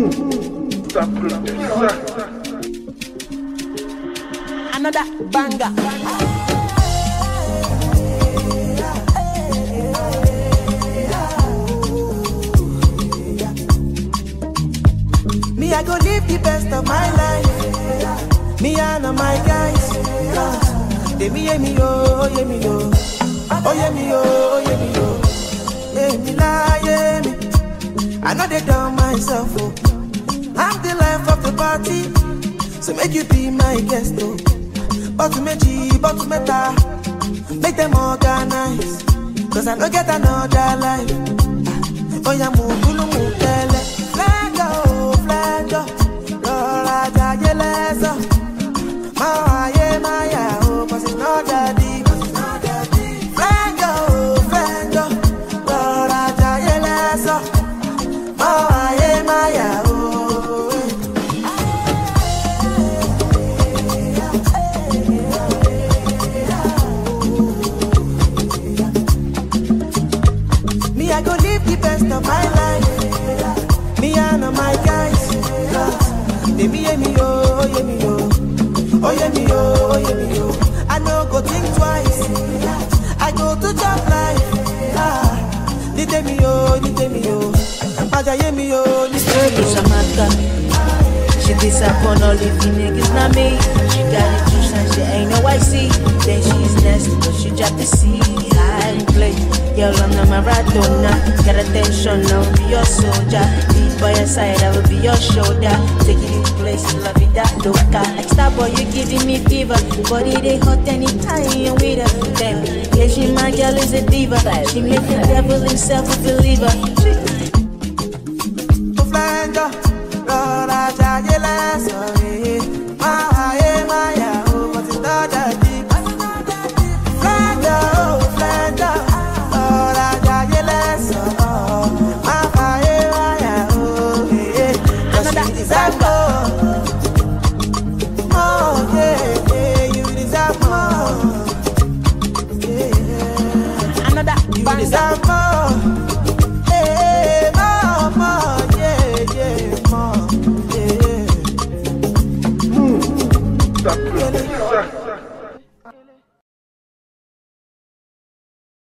Another banger. Me, I go live the best of my life. Me and my guys. They me, oh, yeah, me, oh. Oh, yeah, me, oh, yeah, me, oh. Yeah, me, la, yeah, me. I know they done myself, oh. I'm the life of the party. So make you be my guest, oh. But to meta. Make them organize. Cause I don't get another life. Oh, yeah, move, tele. Flango, Lora, Jayeleza. Maya, oh, cause it's not that deep. Flango, Lora, Jayeleza. Maya, oh. Me, I go live the best of my life. Me and my guys. They me, oh, yeah, me, oh. Oh, yeah, me, oh, yeah, me, oh. I no go think twice. I go to job life. Did me, oh. Maja, yeah, me, oh. She disappoint all the niggas, not me. She got it juice and she ain't no IC. Then she's nasty, but she dropped the C. Hide and play. Girl, I'm not Maradona. Got attention, I'll be your soldier. Be by your side, I will be your shoulder. Take you to places, la vida loca. Like Starboy, you giving me fever. Body they hot anytime you with her. Damn, yeah, she my girl is a diva. She make the devil himself a believer. Maya, oh, but it's not that deep. Flango, Lora, Jayeleza. Maya, oh, yeah. Cause she deserve